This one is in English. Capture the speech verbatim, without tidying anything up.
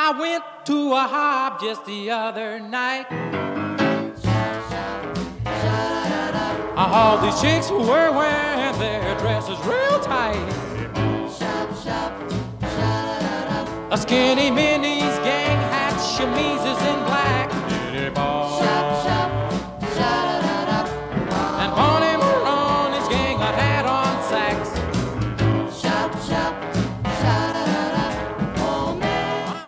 I went to a hop just the other night. All these chicks were wearing their dresses real tight. A skinny minis, gang hats, chemises, and